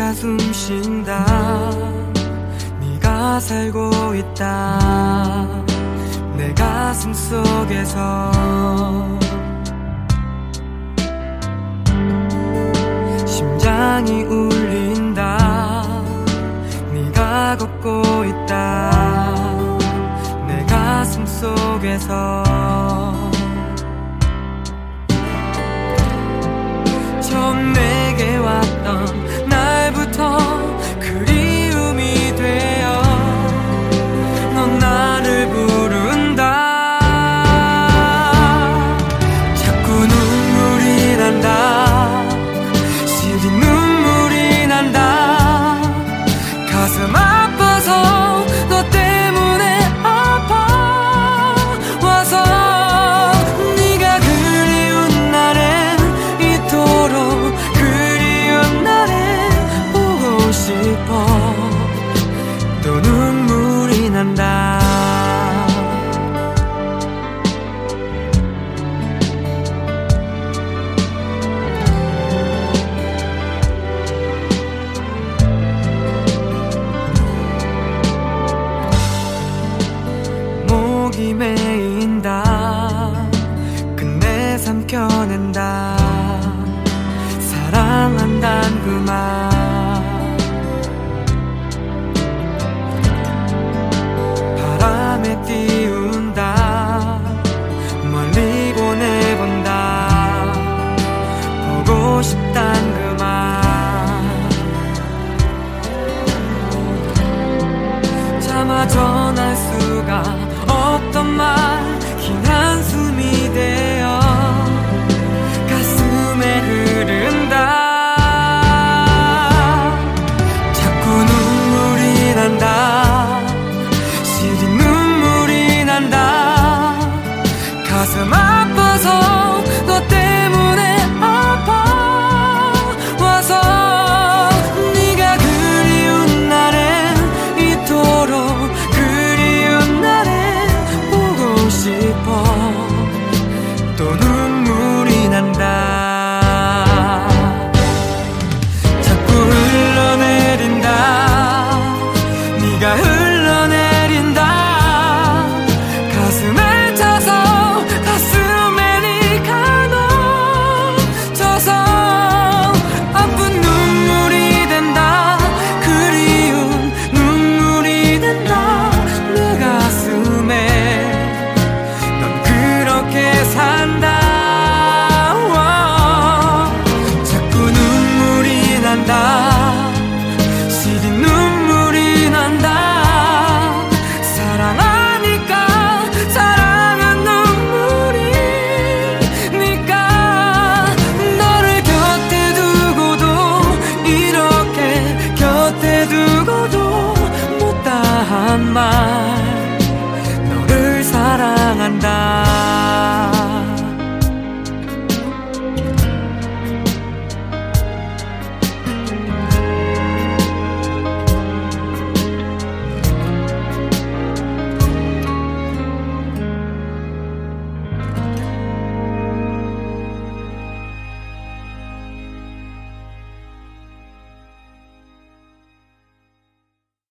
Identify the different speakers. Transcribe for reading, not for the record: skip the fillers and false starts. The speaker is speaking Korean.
Speaker 1: 네가 숨쉰다. 네가 살고 있다. 내 가슴 속에서 심장이 울린다. 네가 걷고 있다. 내 가슴 속에서 처음 내게 왔던 날부터 그리움이 되어 넌 나를 부른다. 자꾸 눈물이 난다. 시린 눈물이 난다. 가슴 아파서 너 때문에 아파와서 네가 그리운 날엔 이토록 그리운 날엔 보고 싶어. 또 눈물이 난다. 목이 메인다. 끝내 삼켜낸다. 사랑한단 그 말